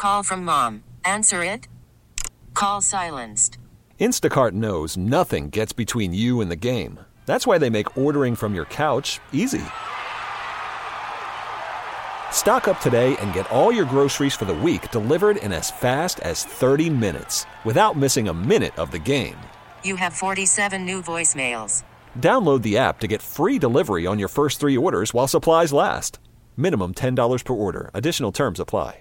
Call from mom. Answer it. Call silenced. Instacart knows nothing gets between you and the game. That's why they make ordering from your couch easy. Stock up today and get all your groceries for the week delivered in as fast as 30 minutes without missing a minute of the game. You have 47 new voicemails. Download the app to get free delivery on your first 3 orders while supplies last. Minimum $10 per order. Additional terms apply.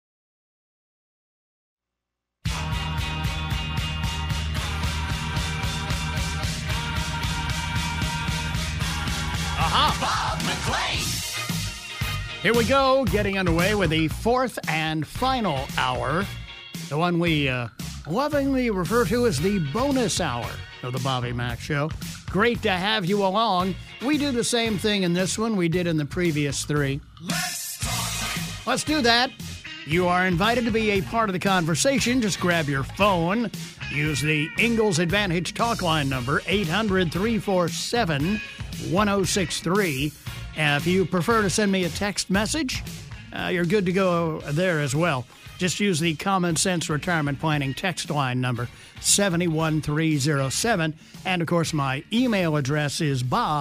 Bob McClain. Here we go, getting underway with the fourth and final hour, the one we lovingly refer to as the bonus hour of the Bobby Mack Show. Great to have you along. We do the same thing in this one we did in the previous 3. Let's do that. You are invited to be a part of the conversation. Just grab your phone. Use the Ingalls Advantage talk line number, 800-347-1063. If you prefer to send me a text message, you're good to go there as well. Just use the Common Sense Retirement Planning text line number, 71307. And, of course, my email address is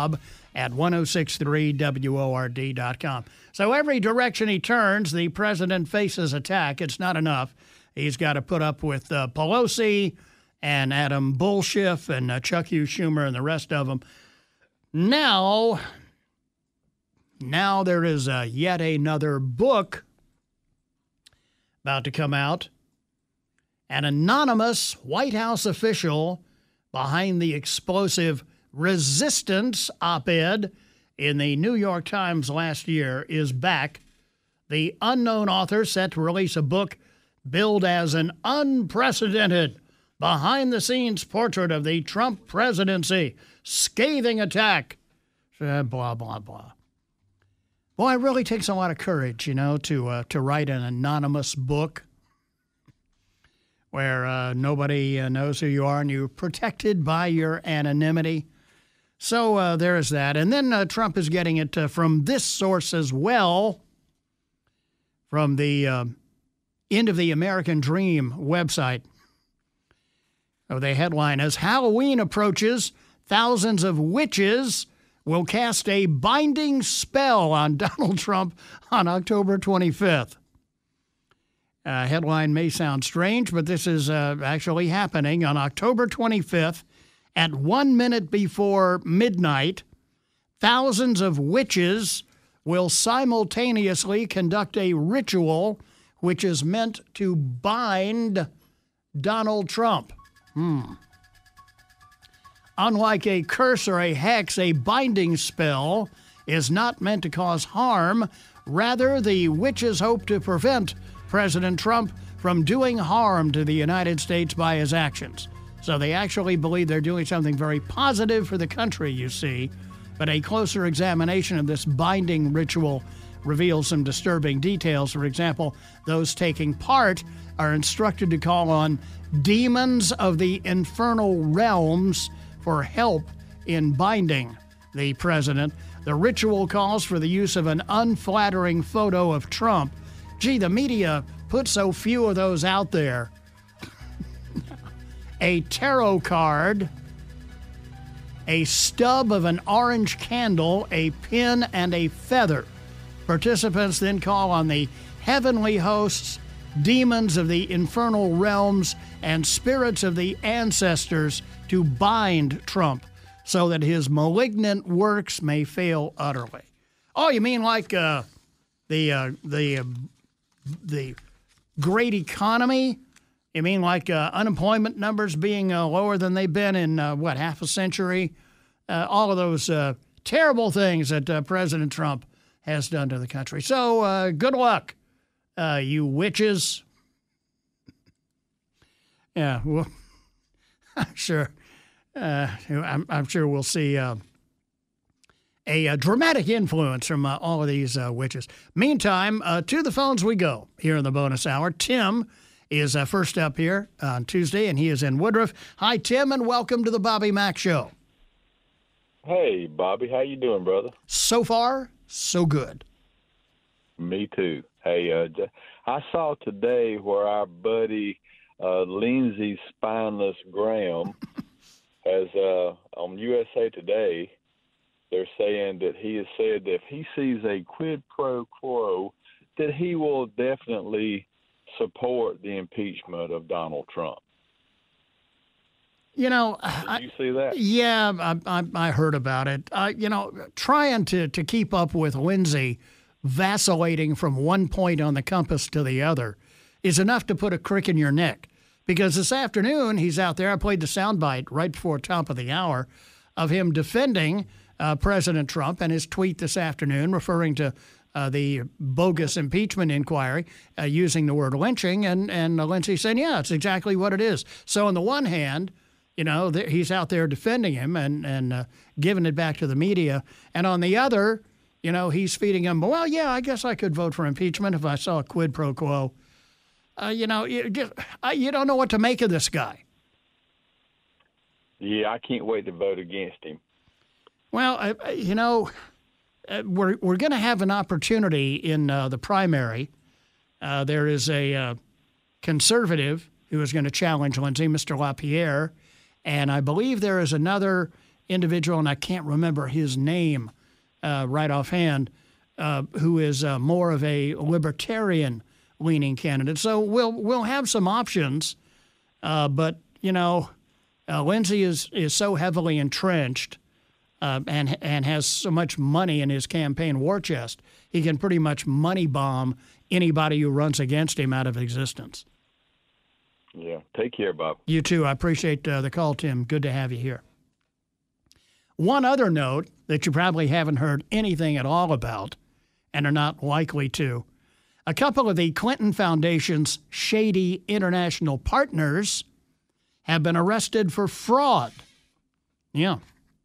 bob@1063word.com. So every direction he turns, the president faces attack. It's not enough. He's got to put up with Pelosi and Adam Bullshiff and Chuck Hugh Schumer and the rest of them. Now there is yet another book about to come out. An anonymous White House official behind the explosive resistance op-ed in the New York Times last year is back. The unknown author set to release a book billed as an unprecedented behind-the-scenes portrait of the Trump presidency. Scathing attack. Blah, blah, blah. Boy, it really takes a lot of courage, to write an anonymous book where nobody knows who you are and you're protected by your anonymity. So there is that. And then Trump is getting it from this source as well, from the End of the American Dream website. Oh, the headline is, Halloween approaches, thousands of witches will cast a binding spell on Donald Trump on October 25th. Headline may sound strange, but this is actually happening on October 25th at 1 minute before midnight. Thousands of witches will simultaneously conduct a ritual which is meant to bind Donald Trump. Unlike a curse or a hex, a binding spell is not meant to cause harm. Rather, the witches hope to prevent President Trump from doing harm to the United States by his actions. So they actually believe they're doing something very positive for the country, you see. But a closer examination of this binding ritual reveals some disturbing details. For example, those taking part are instructed to call on demons of the infernal realms for help in binding the president. The ritual calls for the use of an unflattering photo of Trump. Gee, the media put so few of those out there. A tarot card, a stub of an orange candle, a pin, and a feather. Participants then call on the heavenly hosts, demons of the infernal realms, and spirits of the ancestors to bind Trump so that his malignant works may fail utterly. Oh, you mean like the great economy? You mean like unemployment numbers being lower than they've been in, half a century? All of those terrible things that President Trump has done to the country. So good luck, you witches. Yeah, well, I'm sure we'll see a dramatic influence from all of these witches. Meantime, to the phones we go here in the bonus hour. Tim is first up here on Tuesday, and he is in Woodruff. Hi, Tim, and welcome to the Bobby Mack Show. Hey, Bobby. How you doing, brother? So far, so good. Me too. Hey, I saw today where our buddy Lindsey Spineless Graham has on USA Today. They're saying that he has said that if he sees a quid pro quo, that he will definitely support the impeachment of Donald Trump. You know, did you see that? Yeah, I heard about it. Trying to keep up with Lindsey vacillating from one point on the compass to the other is enough to put a crick in your neck. Because this afternoon he's out there. I played the soundbite right before top of the hour of him defending President Trump and his tweet this afternoon referring to the bogus impeachment inquiry using the word lynching. And Lindsey saying, yeah, it's exactly what it is. So on the one hand, he's out there defending him and giving it back to the media. And on the other, he's feeding him, well, yeah, I guess I could vote for impeachment if I saw a quid pro quo. You don't know what to make of this guy. Yeah, I can't wait to vote against him. Well, we're going to have an opportunity in the primary. There is a conservative who is going to challenge Lindsey, Mr. LaPierre, and I believe there is another individual, and I can't remember his name right offhand, who is more of a libertarian-leaning candidate. So we'll have some options, but Lindsey is so heavily entrenched and has so much money in his campaign war chest, he can pretty much money bomb anybody who runs against him out of existence. Yeah. Take care, Bob. You too. I appreciate the call, Tim. Good to have you here. One other note that you probably haven't heard anything at all about and are not likely to. A couple of the Clinton Foundation's shady international partners have been arrested for fraud. Yeah.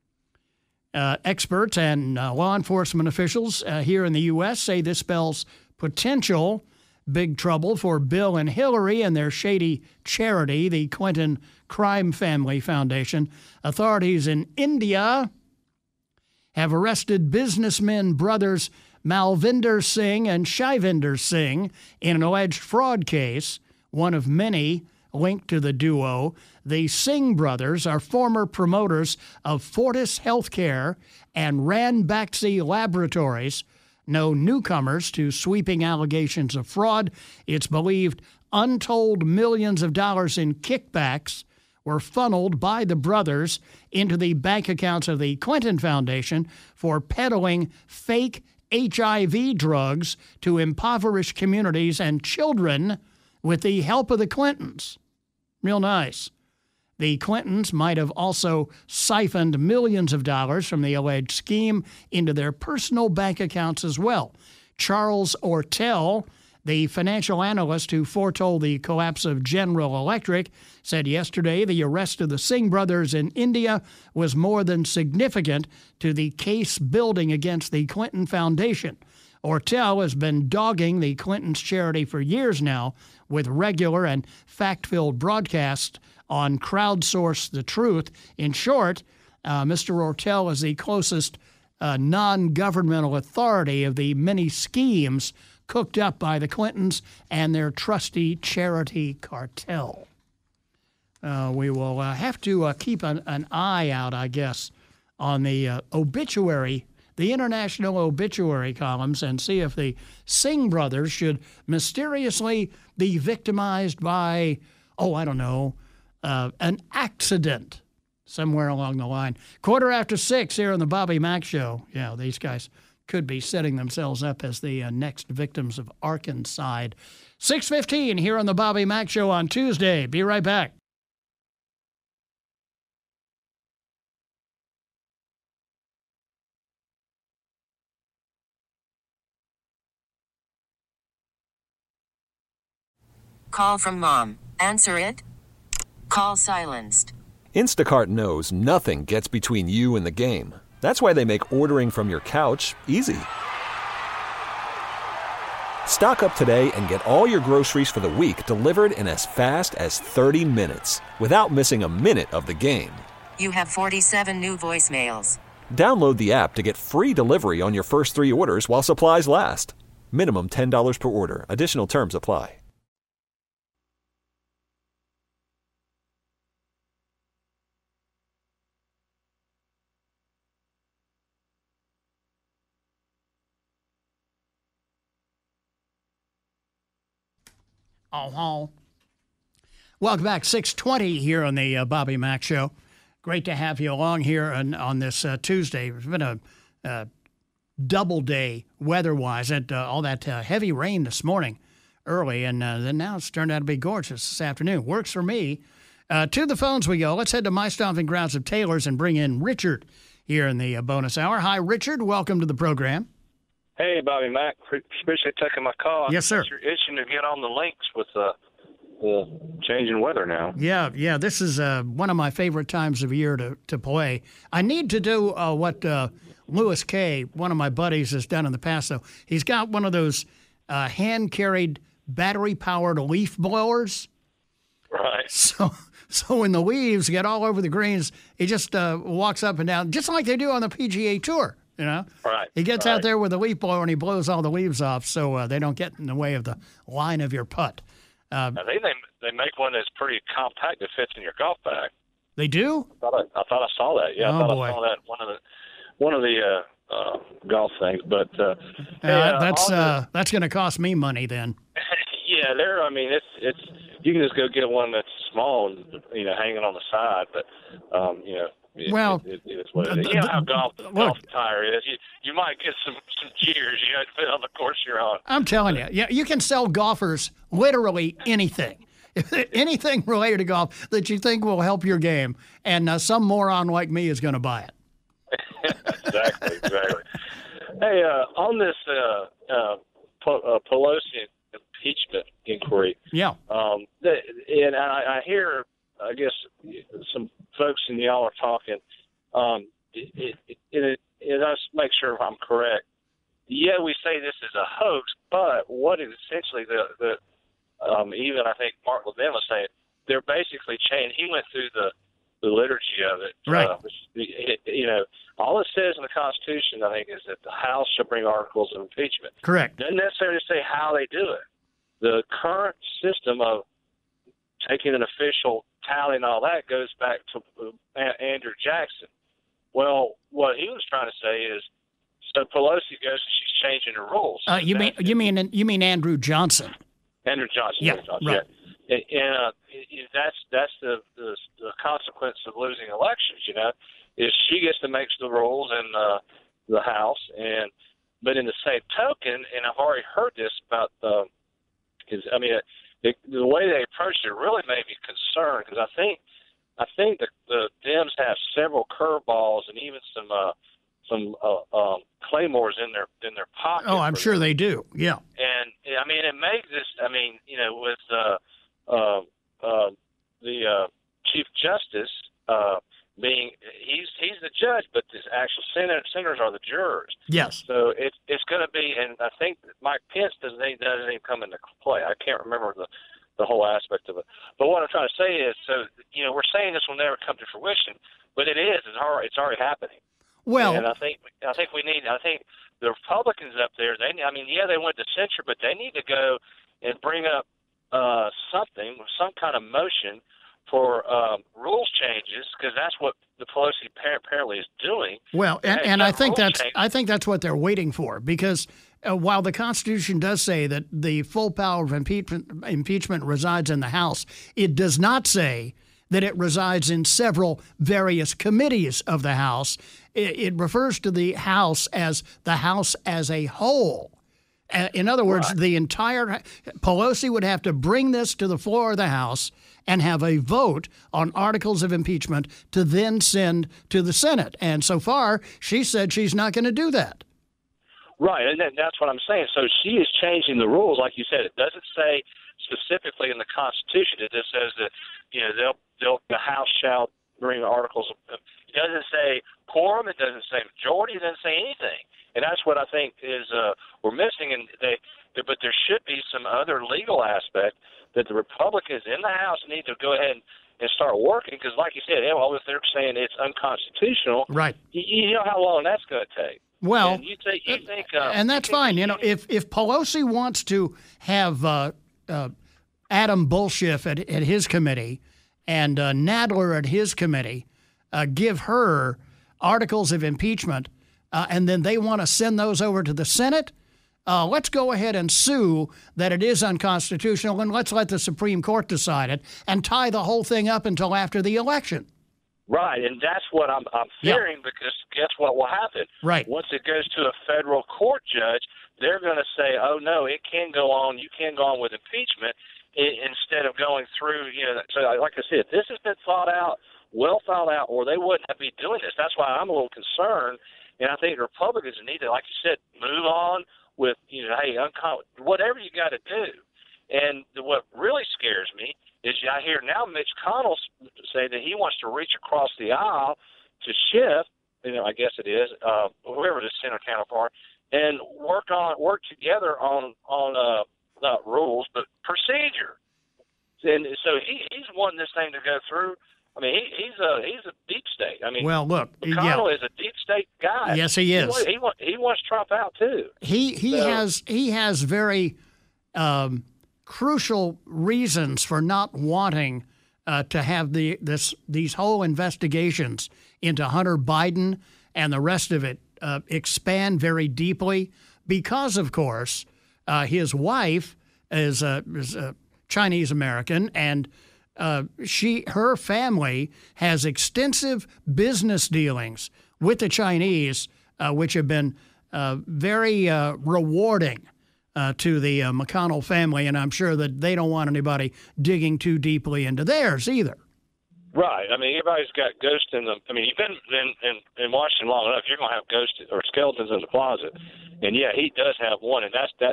Experts and law enforcement officials here in the U.S. say this spells potential big trouble for Bill and Hillary and their shady charity, the Clinton Crime Family Foundation. Authorities in India have arrested businessmen brothers Malvinder Singh and Shaivinder Singh in an alleged fraud case, one of many linked to the duo. The Singh brothers are former promoters of Fortis Healthcare and Ranbaxy Laboratories, no newcomers to sweeping allegations of fraud. It's believed untold millions of dollars in kickbacks were funneled by the brothers into the bank accounts of the Clinton Foundation for peddling fake HIV drugs to impoverished communities and children with the help of the Clintons. Real nice. The Clintons might have also siphoned millions of dollars from the alleged scheme into their personal bank accounts as well. Charles Ortel, the financial analyst who foretold the collapse of General Electric, said yesterday the arrest of the Singh brothers in India was more than significant to the case building against the Clinton Foundation. Ortel has been dogging the Clintons' charity for years now with regular and fact-filled broadcasts on Crowdsource the Truth. In short, Mr. Ortel is the closest non-governmental authority of the many schemes cooked up by the Clintons and their trusty charity cartel. We will have to keep an eye out, I guess, on the obituary, the international obituary columns, and see if the Singh brothers should mysteriously be victimized by, an accident somewhere along the line. 6:15 here on the Bobby Mack Show. Yeah, these guys could be setting themselves up as the next victims of Arkancide. 6:15 here on the Bobby Mack Show on Tuesday. Be right back. Call from mom. Answer it. Call silenced. Instacart knows nothing gets between you and the game. That's why they make ordering from your couch easy. Stock up today and get all your groceries for the week delivered in as fast as 30 minutes without missing a minute of the game. You have 47 new voicemails. Download the app to get free delivery on your first 3 orders while supplies last. Minimum $10 per order. Additional terms apply. Oh, welcome back. 6:20 here on the Bobby Mack Show. Great to have you along here on this Tuesday. It's been a double day weather-wise. All that heavy rain this morning early, and then now it's turned out to be gorgeous this afternoon. Works for me. To the phones we go. Let's head to my stomping grounds of Taylor's and bring in Richard here in the bonus hour. Hi, Richard. Welcome to the program. Hey, Bobby Mack. Appreciate taking my call. Yes, sir. You're itching to get on the links with the changing weather now. Yeah. This is one of my favorite times of year to play. I need to do what Lewis Kay, one of my buddies, has done in the past, though. He's got one of those hand-carried, battery-powered leaf blowers. Right. So when the leaves get all over the greens, he just walks up and down, just like they do on the PGA Tour. You know, right. He gets out there with a leaf blower and he blows all the leaves off, so they don't get in the way of the line of your putt. I think they make one that's pretty compact that fits in your golf bag. They do? I thought I saw that. Yeah, oh, I boy. saw that one of the golf things. But that's going to cost me money then. Yeah, it's you can just go get one that's small and hanging on the side, but it's what it is. You know how golf attire is. You might get some cheers. You have to fit on the course you're on. I'm telling you, you can sell golfers literally anything. Anything related to golf that you think will help your game, and some moron like me is going to buy it. Exactly. Hey, on this Pelosi impeachment inquiry, yeah, and I hear, I guess, some folks and y'all are talking. Let's make sure if I'm correct. Yeah, we say this is a hoax, but what is essentially the even I think Mark Levin was saying, they're basically changing. He went through the liturgy of it. Right. All it says in the Constitution, I think, is that the House shall bring articles of impeachment. Correct. Doesn't necessarily say how they do it. The current system of taking an official tally and all that goes back to Andrew Jackson. Well, what he was trying to say is, so Pelosi goes, she's changing the rules. You mean Andrew Johnson? Andrew Johnson. Yeah, right. Yeah. And that's the consequence of losing elections. Is she gets to make the rules in the House, but in the same token, and I've already heard this about the way they approached it really made me concerned, because I think the Dems have several curveballs and even some claymores in their pocket. Oh, I'm sure they do. Yeah. And it makes this. With the Chief Justice being he's the judge, but the actual senators are the jurors. Yes. So it's going to be, and I think Mike Pence doesn't even come into play. I can't remember the whole aspect of it. But what I'm trying to say is, we're saying this will never come to fruition, but it is. It's already happening. Well, and I think the Republicans up there, they went to censure, but they need to go and bring up some kind of motion for rules changes, because that's what the Pelosi apparently is doing. Well, and I think that's what they're waiting for, because while the Constitution does say that the full power of impeachment resides in the House, it does not say that it resides in several various committees of the House. It refers to the House as a whole. In other words, right. The entire Pelosi would have to bring this to the floor of the House and have a vote on articles of impeachment to then send to the Senate. And so far, she said she's not going to do that. Right, and that's what I'm saying. So she is changing the rules, like you said. It doesn't say specifically in the Constitution. It just says that the House shall bring articles. It doesn't say quorum. It doesn't say majority. It doesn't say anything. And that's what I think is we're missing. But there should be some other legal aspect that the Republicans in the House need to go ahead and start working. Because, like you said, if they're saying it's unconstitutional, right? You know how long that's going to take. Well, and you think, and that's fine. You know, if Pelosi wants to have Adam Bullshiff at his committee and Nadler at his committee give her articles of impeachment, and then they want to send those over to the Senate, let's go ahead and sue that it is unconstitutional, and let's let the Supreme Court decide it and tie the whole thing up until after the election. Right, and that's what I'm fearing, because guess what will happen? Right. Once it goes to a federal court judge, they're going to say, oh, no, it can go on. You can go on with impeachment instead of going through, So like I said, this has been well thought out, or they wouldn't have been doing this. That's why I'm a little concerned, and I think Republicans need to, like you said, move on with, hey, whatever you got to do. And what really scares me is I hear now Mitch McConnell say that he wants to reach across the aisle to Schiff, I guess it is, whoever the Senate counterpart, and work together on not rules but procedure. And so he's wanting this thing to go through. I mean, he's a deep state. I mean, well, look, McConnell is a deep state guy. Yes, he is. He wants Trump out too. He has very crucial reasons for not wanting to have these whole investigations into Hunter Biden and the rest of it expand very deeply, because, of course, his wife is Chinese American, and her family has extensive business dealings with the Chinese, which have been very rewarding to the McConnell family, and I'm sure that they don't want anybody digging too deeply into theirs either. Right. I mean, everybody's got ghosts in them. I mean, you've been in Washington long enough, you're going to have ghosts or skeletons in the closet. And, yeah, he does have one, and that's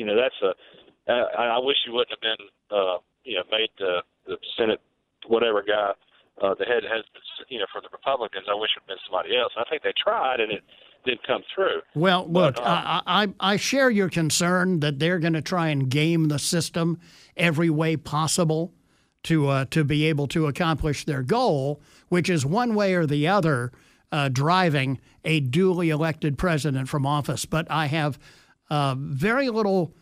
I wish he wouldn't have been, made the Senate whatever guy the head for the Republicans. I wish it had been somebody else. I think they tried, and it didn't come through. Well, look, I share your concern that they're going to try and game the system every way possible to be able to accomplish their goal, which is one way or the other driving a duly elected president from office. But I have very little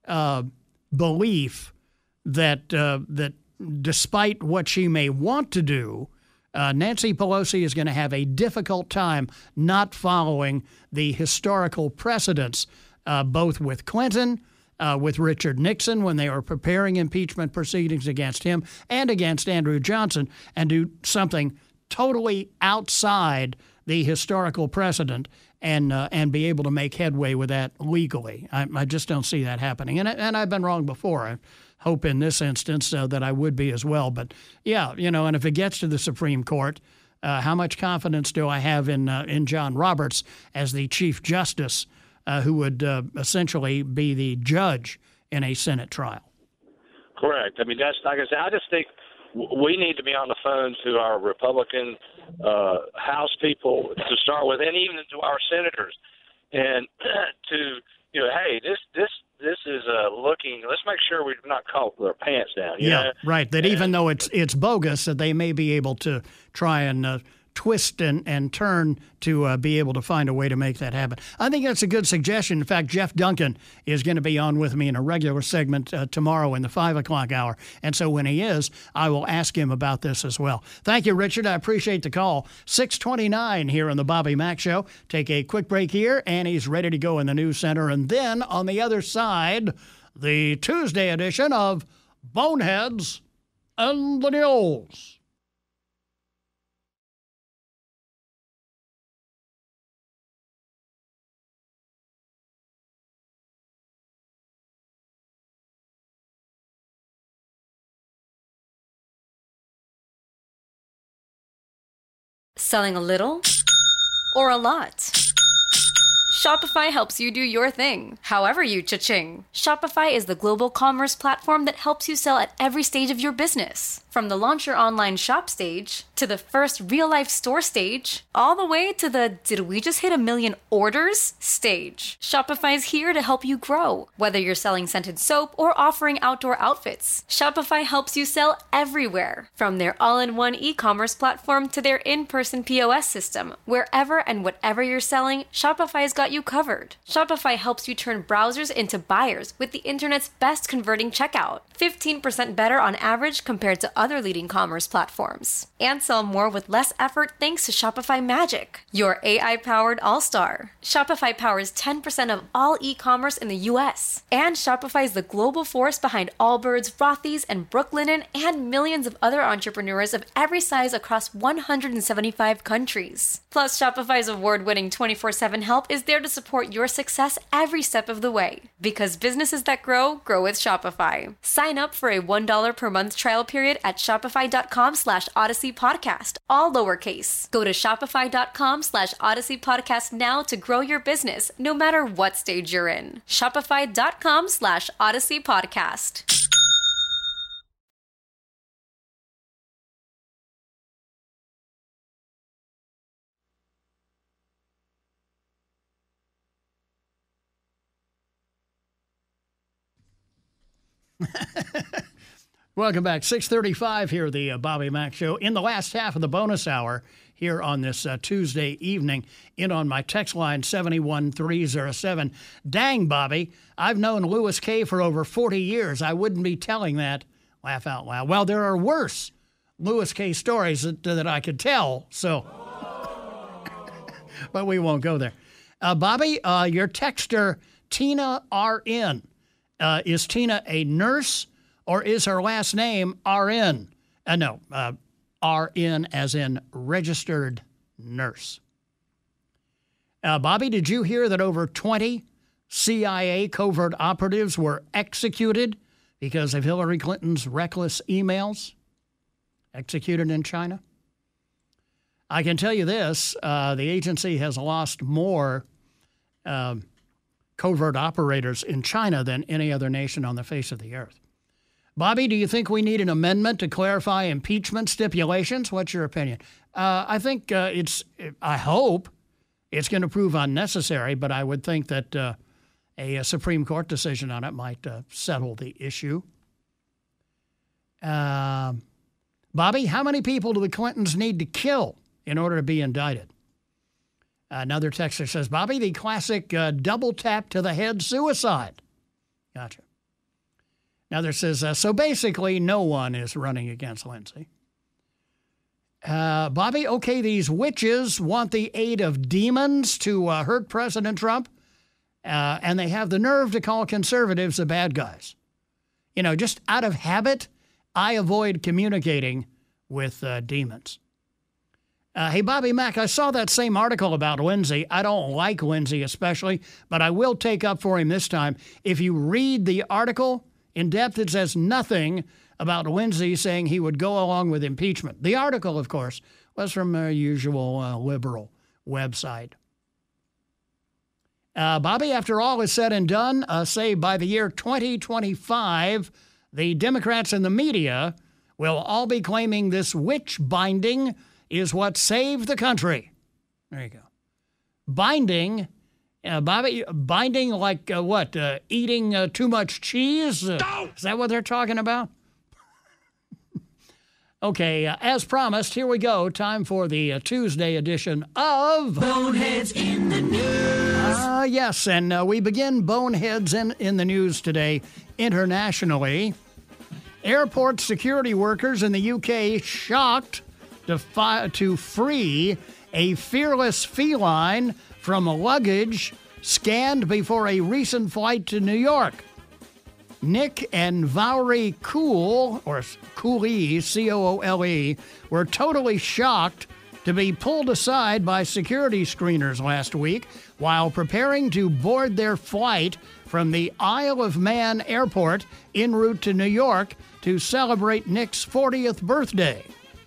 belief that despite what she may want to do, Nancy Pelosi is going to have a difficult time not following the historical precedents, both with Clinton, with Richard Nixon when they were preparing impeachment proceedings against him and against Andrew Johnson, and do something totally outside the historical precedent and be able to make headway with that legally. I just don't see that happening. And I've been wrong before. I hope in this instance that I would be as well. But, yeah, and if it gets to the Supreme Court, how much confidence do I have in John Roberts as the Chief Justice who would essentially be the judge in a Senate trial? Correct. I mean, that's like I said, I just think we need to be on the phone to our Republican House people to start with, and even to our senators, and to hey, this is looking. Let's make sure we're not caught with our pants down. Right. That even though it's bogus, that they may be able to try and twist and turn to be able to find a way to make that happen. I think that's a good suggestion. In fact, Jeff Duncan is going to be on with me in a regular segment tomorrow in the 5 o'clock hour. And so when he is, I will ask him about this as well. Thank you, Richard. I appreciate the call. 6:29 here on the Bobby Mack Show. Take a quick break here, and he's ready to go in the news center. And then on the other side, the Tuesday edition of Boneheads and the News. Selling a little or a lot? Shopify helps you do your thing, however you cha-ching. Shopify is the global commerce platform that helps you sell at every stage of your business. From the launch your online shop stage, to the first real-life store stage, all the way to the did we just hit 1 million orders stage. Shopify's here to help you grow. Whether you're selling scented soap or offering outdoor outfits, Shopify helps you sell everywhere. From their all-in-one e-commerce platform to their in-person POS system, wherever and whatever you're selling, Shopify's got you covered. Shopify helps you turn browsers into buyers with the internet's best converting checkout. 15% better on average compared to other leading commerce platforms. And sell more with less effort thanks to Shopify Magic, your AI-powered all-star. Shopify powers 10% of all e-commerce in the U.S. And Shopify is the global force behind Allbirds, Rothy's, and Brooklinen, and millions of other entrepreneurs of every size across 175 countries. Plus, Shopify's award-winning 24/7 help is there to support your success every step of the way. Because businesses that grow, grow with Shopify. Sign up for a $1 per month trial period at shopify.com/Odyssey Podcast, all lowercase. Go to shopify.com/Odyssey Podcast now to grow your business, no matter what stage you're in. Shopify.com/Odyssey Podcast. Welcome back. 6:35 here, the Bobby Mack Show. In the last half of the bonus hour here on this Tuesday evening, in on my text line 71307. Dang, Bobby, I've known Louis K. for over 40 years. I wouldn't be telling that. Laugh out loud. Well, there are worse Louis K. stories that I could tell, so. But we won't go there. Bobby, your texter, Tina RN. Is Tina a nurse? Or is her last name RN? No, RN as in registered nurse. Bobby, did you hear that over 20 CIA covert operatives were executed because of Hillary Clinton's reckless emails? Executed in China? I can tell you this, the agency has lost more covert operators in China than any other nation on the face of the earth. Bobby, do you think we need an amendment to clarify impeachment stipulations? What's your opinion? I think I hope it's going to prove unnecessary, but I would think that a Supreme Court decision on it might settle the issue. Bobby, how many people do the Clintons need to kill in order to be indicted? Another texter says, Bobby, the classic double tap to the head suicide. Gotcha. Another says, so basically no one is running against Lindsay. Bobby, okay, these witches want the aid of demons to hurt President Trump, and they have the nerve to call conservatives the bad guys. You know, just out of habit, I avoid communicating with demons. Hey, Bobby Mack, I saw that same article about Lindsay. I don't like Lindsay especially, but I will take up for him this time. If you read the article in depth, it says nothing about Lindsay saying he would go along with impeachment. The article, of course, was from a usual liberal website. Bobby, after all is said and done, say by the year 2025, the Democrats and the media will all be claiming this witch binding is what saved the country. There you go. Binding, Bobby, binding like what? Eating too much cheese? Is that what they're talking about? Okay, as promised, here we go. Time for the Tuesday edition of Boneheads in the News. Yes, and we begin Boneheads in the News today internationally. Airport security workers in the UK shocked to free a fearless feline from luggage scanned before a recent flight to New York. Nick and Valerie Coole, or Cooley, C-O-O-L-E, were totally shocked to be pulled aside by security screeners last week while preparing to board their flight from the Isle of Man airport en route to New York to celebrate Nick's 40th birthday.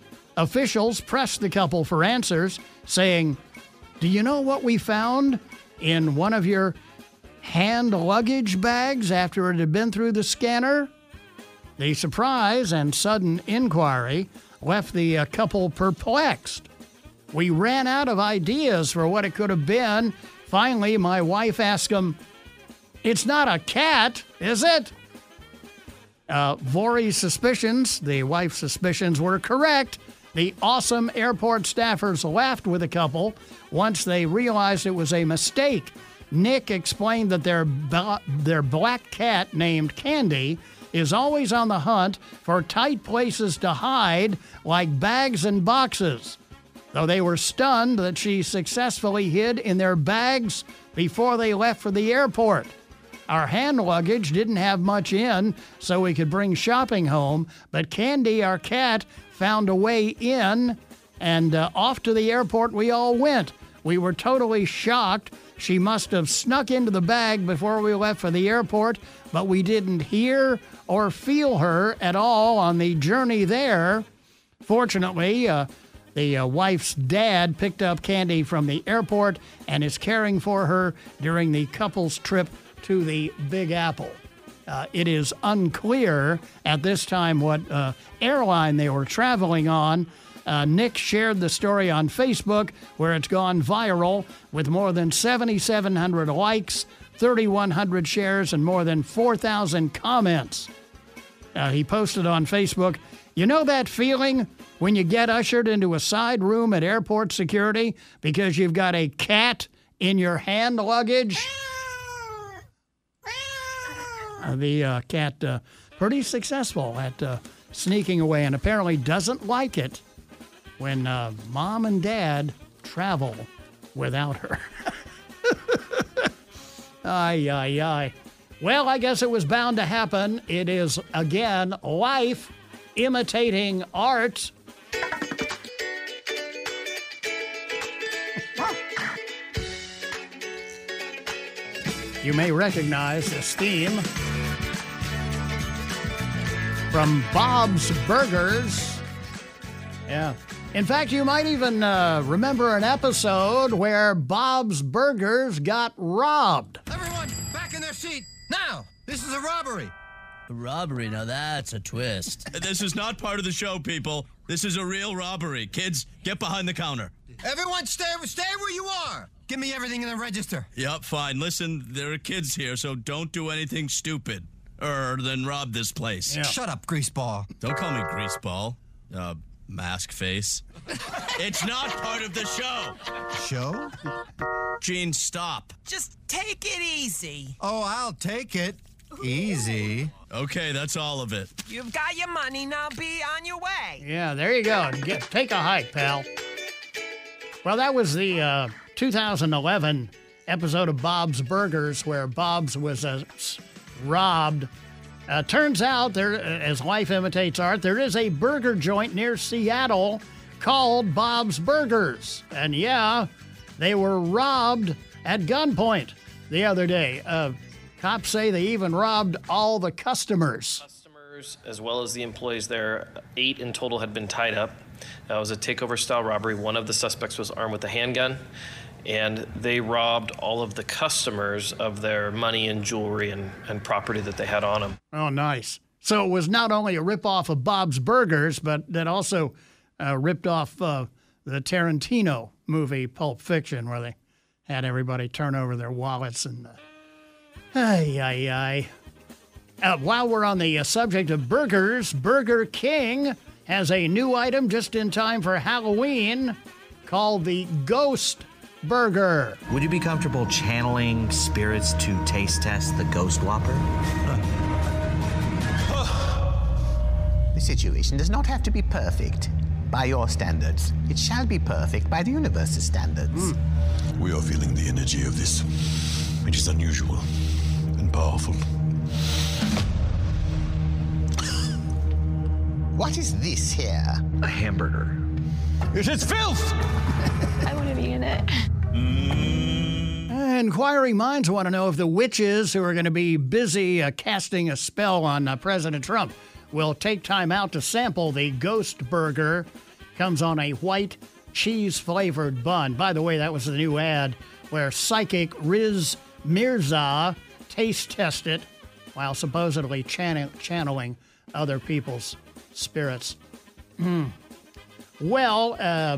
Officials pressed the couple for answers, saying, "Do you know what we found? in one of your hand luggage bags after it had been through the scanner? The surprise and sudden inquiry left the couple perplexed. We ran out of ideas for what it could have been. Finally, my wife asked him, "It's not a cat, is it?" Vori's suspicions, the wife's suspicions, were correct. The awesome airport staffers laughed with the couple once they realized it was a mistake. Nick explained that their black cat named Candy is always on the hunt for tight places to hide, like bags and boxes. Though they were stunned that she successfully hid in their bags before they left for the airport. Our hand luggage didn't have much in, so we could bring shopping home, but Candy, our cat, found a way in, and off to the airport we all went. We were totally shocked. She must have snuck into the bag before we left for the airport, but we didn't hear or feel her at all on the journey there. Fortunately, the wife's dad picked up Candy from the airport and is caring for her during the couple's trip to the Big Apple. It is unclear at this time what airline they were traveling on. Nick shared the story on Facebook, where it's gone viral with more than 7,700 likes, 3,100 shares, and more than 4,000 comments. He posted on Facebook, "You know that feeling when you get ushered into a side room at airport security because you've got a cat in your hand luggage?" The cat pretty successful at sneaking away, and apparently doesn't like it when mom and dad travel without her. Ay, ay, ay. Well, I guess it was bound to happen. It is, again, life imitating art. You may recognize this theme from Bob's Burgers. Yeah. In fact, you might even remember an episode where Bob's Burgers got robbed. Everyone, back in their seat. Now, this is a robbery. A robbery? Now that's a twist. This is not part of the show, people. This is a real robbery. Kids, get behind the counter. Everyone stay where you are. Give me everything in the register. Yep, fine. Listen, there are kids here, so don't do anything stupid. Then rob this place. Yeah. Shut up, greaseball. Don't call me greaseball. Mask face. It's not part of the show. Show? Gene, stop. Just take it easy. Oh, I'll take it. Easy. Okay, that's all of it. You've got your money, now be on your way. Yeah, there you go. Take a hike, pal. Well, that was the 2011 episode of Bob's Burgers where Bob's was robbed. Turns out, as life imitates art, there is a burger joint near Seattle called Bob's Burgers. And yeah, they were robbed at gunpoint the other day. Cops say they even robbed all the customers. As well as the employees there, 8 in total had been tied up. It was a takeover-style robbery. One of the suspects was armed with a handgun, and they robbed all of the customers of their money and jewelry and property that they had on them. Oh, nice. So it was not only a ripoff of Bob's Burgers, but that also ripped off the Tarantino movie Pulp Fiction, where they had everybody turn over their wallets and... While we're on the subject of burgers, Burger King has a new item just in time for Halloween called the Ghost Burger. Would you be comfortable channeling spirits to taste test the Ghost Whopper? The situation does not have to be perfect by your standards. It shall be perfect by the universe's standards. We are feeling the energy of this, which is unusual and powerful. What is this here? A hamburger. It's filth! I would have eaten it. Inquiring minds want to know if the witches who are going to be busy casting a spell on President Trump will take time out to sample the Ghost Burger. Comes on a white cheese-flavored bun. By the way, that was the new ad where psychic Riz Mirza taste tested while supposedly channeling other people's spirits. Well,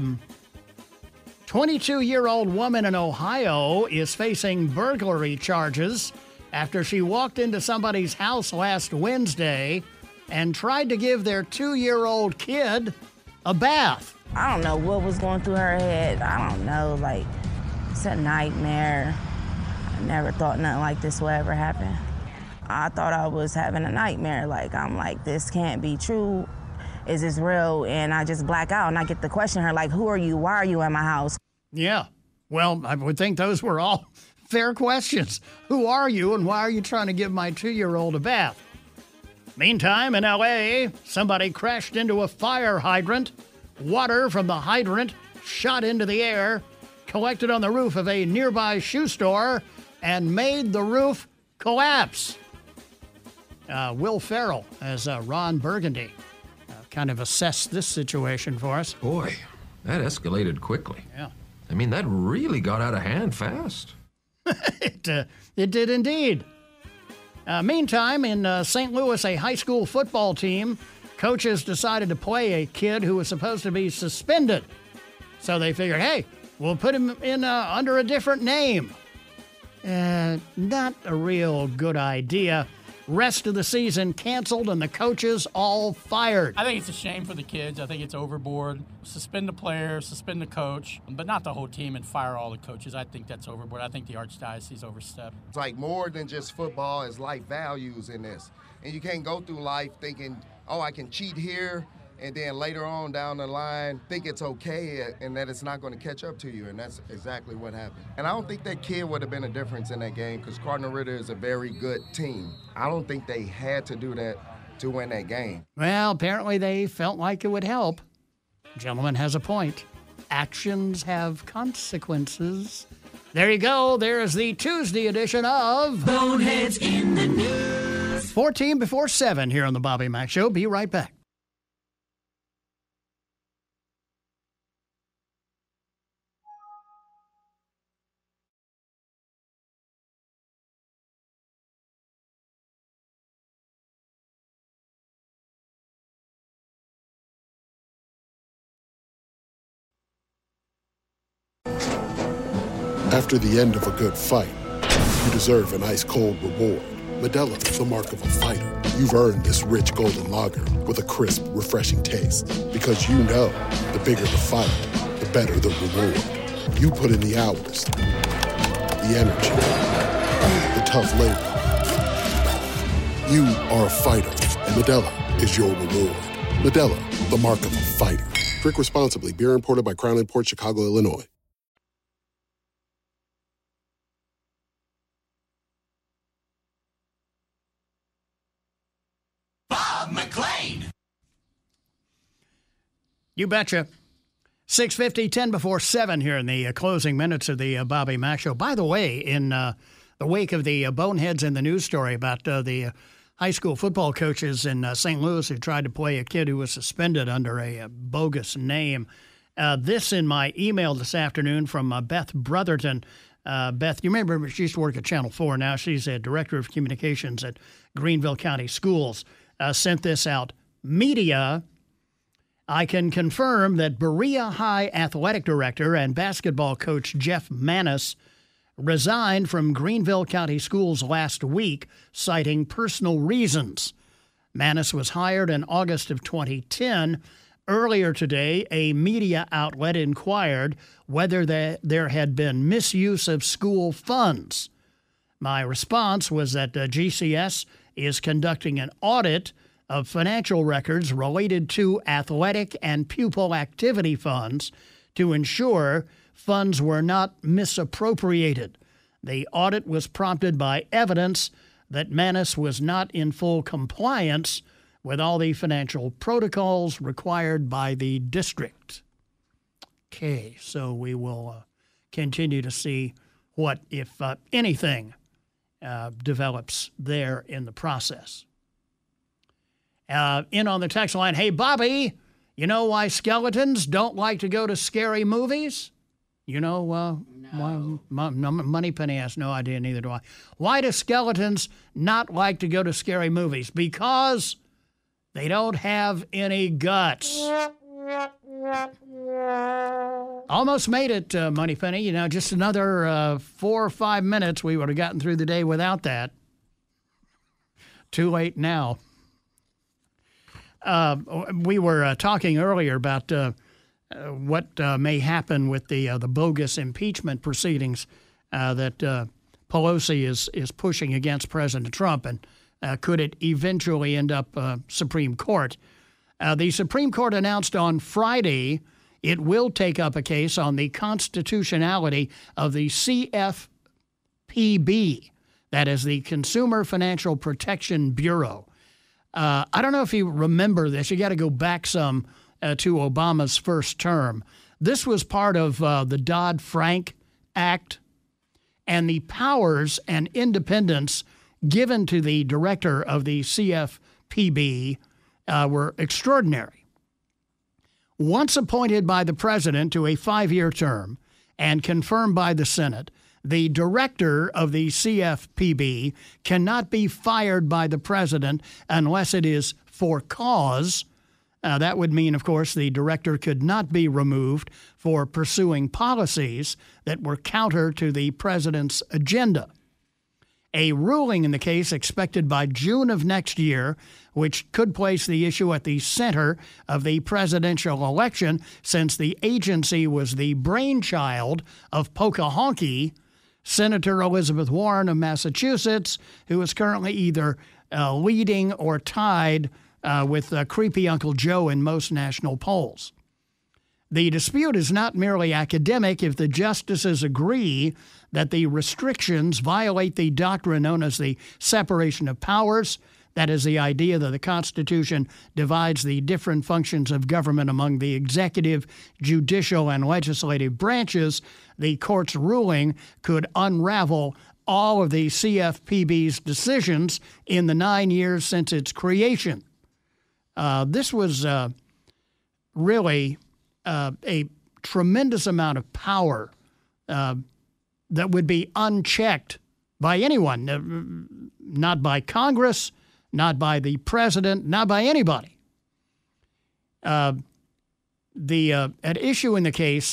22-year-old woman in Ohio is facing burglary charges after she walked into somebody's house last Wednesday and tried to give their 2-year-old kid a bath. I don't know what was going through her head. I don't know, like, it's a nightmare. I never thought nothing like this would ever happen. I thought I was having a nightmare. Like, I'm like, this can't be true. Is this real? And I just black out and I get to question her, like, who are you? Why are you in my house? Yeah. Well, I would think those were all fair questions. Who are you and why are you trying to give my 2-year-old a bath? Meantime, in L.A., somebody crashed into a fire hydrant. Water from the hydrant shot into the air, collected on the roof of a nearby shoe store, and made the roof collapse. Will Ferrell as Ron Burgundy kind of assessed this situation for us. Boy, that escalated quickly. Yeah. I mean, that really got out of hand fast. It did indeed. Meantime, in St. Louis, a high school football team, coaches decided to play a kid who was supposed to be suspended. So they figured, hey, we'll put him in under a different name. Not a real good idea. Rest of the season canceled and the coaches all fired. I think it's a shame for the kids. I think it's overboard. Suspend the player, suspend the coach, but not the whole team and fire all the coaches. I think that's overboard. I think the Archdiocese overstepped. It's like more than just football. It's life values in this. And you can't go through life thinking, oh, I can cheat here, and then later on down the line think it's okay and that it's not going to catch up to you, and that's exactly what happened. And I don't think that kid would have been a difference in that game because Cardinal Ritter is a very good team. I don't think they had to do that to win that game. Well, apparently they felt like it would help. Gentleman has a point. Actions have consequences. There you go. There's the Tuesday edition of Boneheads in the News. 14 before 7 here on the Bobby Mack Show. Be right back. After the end of a good fight, you deserve an ice-cold reward. Modelo is the mark of a fighter. You've earned this rich golden lager with a crisp, refreshing taste. Because you know, the bigger the fight, the better the reward. You put in the hours, the energy, the tough labor. You are a fighter, and Modelo is your reward. Modelo, the mark of a fighter. Drink responsibly. Beer imported by Crown Imports, Chicago, Illinois. McClain. You betcha. 6:50, 10 before 7 here in the closing minutes of the Bobby Mack Show. By the way, in the wake of the Boneheads in the news story about the high school football coaches in St. Louis who tried to play a kid who was suspended under a bogus name, this in my email this afternoon from Beth Brotherton. Beth, you remember she used to work at Channel 4. Now she's a director of communications at Greenville County Schools. Sent this out. Media, I can confirm that Berea High athletic director and basketball coach Jeff Manis resigned from Greenville County Schools last week, citing personal reasons. Manis was hired in August of 2010. Earlier today, a media outlet inquired whether there had been misuse of school funds. My response was that GCS is conducting an audit of financial records related to athletic and pupil activity funds to ensure funds were not misappropriated. The audit was prompted by evidence that Manis was not in full compliance with all the financial protocols required by the district. Okay, so we will continue to see what, if anything, develops there in the process. In on the text line, hey, Bobby, you know why skeletons don't like to go to scary movies? You know, Moneypenny has no idea, neither do I. Why do skeletons not like to go to scary movies? Because they don't have any guts. Almost made it, Moneypenny. You know, just another 4 or 5 minutes, we would have gotten through the day without that. Too late now. We were talking earlier about what may happen with the bogus impeachment proceedings that Pelosi is pushing against President Trump, and could it eventually end up Supreme Court? The Supreme Court announced on Friday it will take up a case on the constitutionality of the CFPB, that is the Consumer Financial Protection Bureau. I don't know if you remember this. You got to go back some to Obama's first term. This was part of the Dodd-Frank Act, and the powers and independence given to the director of the CFPB were extraordinary. Once appointed by the president to a 5-year term and confirmed by the Senate, the director of the CFPB cannot be fired by the president unless it is for cause. That would mean, of course, the director could not be removed for pursuing policies that were counter to the president's agenda. A ruling in the case expected by June of next year, which could place the issue at the center of the presidential election, since the agency was the brainchild of Pocahontas, Senator Elizabeth Warren of Massachusetts, who is currently either leading or tied with creepy Uncle Joe in most national polls. The dispute is not merely academic if the justices agree that the restrictions violate the doctrine known as the separation of powers. That is the idea that the Constitution divides the different functions of government among the executive, judicial, and legislative branches. The court's ruling could unravel all of the CFPB's decisions in the 9 years since its creation. This was really a tremendous amount of power that would be unchecked by anyone, not by Congress, not by the president, not by anybody. At issue in the case,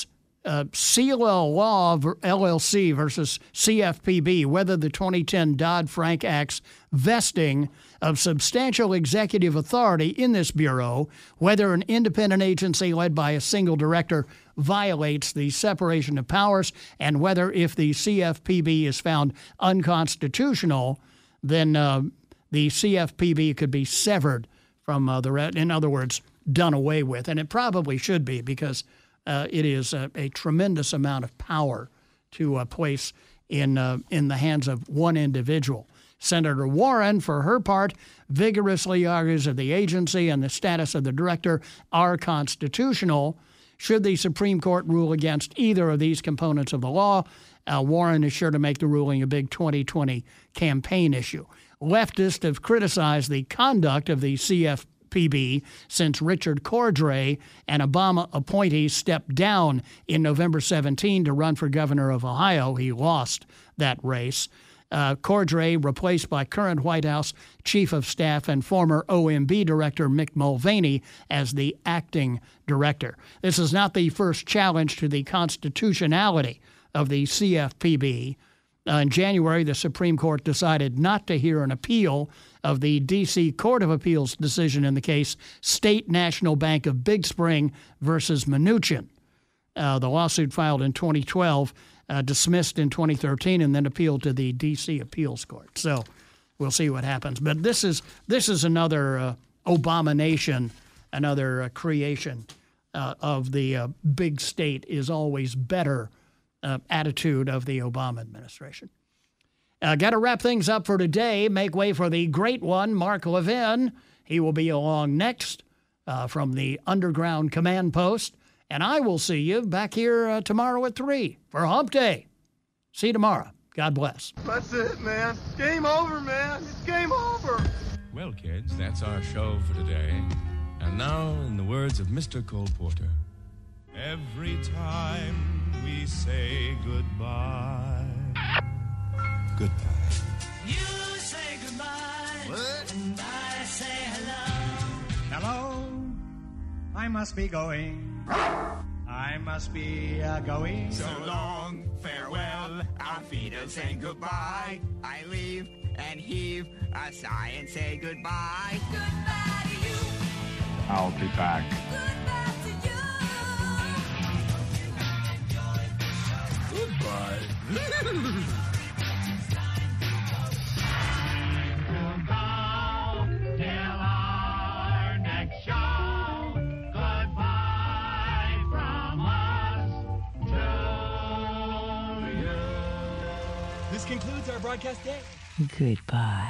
CLL Law LLC versus CFPB, whether the 2010 Dodd-Frank Act's vesting of substantial executive authority in this bureau, whether an independent agency led by a single director violates the separation of powers, and whether if the CFPB is found unconstitutional, then the CFPB could be severed from the rest. In other words, done away with. And it probably should be, because it is a tremendous amount of power to place in the hands of one individual. Senator Warren, for her part, vigorously argues that the agency and the status of the director are constitutional. Should the Supreme Court rule against either of these components of the law, Warren is sure to make the ruling a big 2020 campaign issue. Leftists have criticized the conduct of the CFPB since Richard Cordray, an Obama appointee, stepped down in November 17 to run for governor of Ohio. He lost that race. Cordray, replaced by current White House Chief of Staff and former OMB Director Mick Mulvaney as the acting director. This is not the first challenge to the constitutionality of the CFPB. In January, the Supreme Court decided not to hear an appeal of the D.C. Court of Appeals decision in the case State National Bank of Big Spring versus Mnuchin. The lawsuit filed in 2012, dismissed in 2013, and then appealed to the D.C. Appeals Court. So we'll see what happens. But this is another abomination, another creation of the big state is always better attitude of the Obama administration. Got to wrap things up for today. Make way for the great one, Mark Levin. He will be along next from the Underground Command Post. And I will see you back here tomorrow at 3 for Hump Day. See you tomorrow. God bless. That's it, man. Game over, man. It's game over. Well, kids, that's our show for today. And now, in the words of Mr. Cole Porter, every time we say goodbye. Goodbye. You say goodbye. What? And I say hello. Hello, I must be going. I must be going. So long, farewell, auf Wiedersehen, goodbye. I leave and heave a sigh and say goodbye. Goodbye to you. I'll be back. Goodbye to you. Goodbye. Till our next show. Goodbye from us to you. This concludes our broadcast day. Goodbye.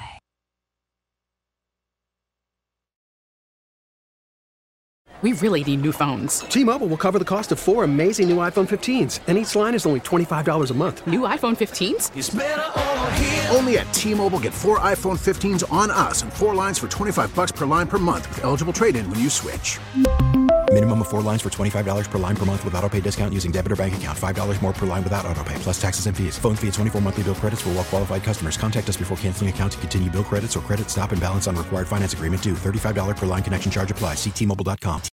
We really need new phones. T-Mobile will cover the cost of 4 amazing new iPhone 15s, and each line is only $25 a month. New iPhone 15s? It's better over here. Only at T-Mobile, get 4 iPhone 15s on us and 4 lines for $25 per line per month with eligible trade-in when you switch. Minimum of 4 lines for $25 per line per month with autopay discount using debit or bank account. $5 more per line without autopay, plus taxes and fees. Phone fee at 24 monthly bill credits for well-qualified customers. Contact us before canceling account to continue bill credits or credit stop and balance on required finance agreement due. $35 per line connection charge applies. See T-Mobile.com.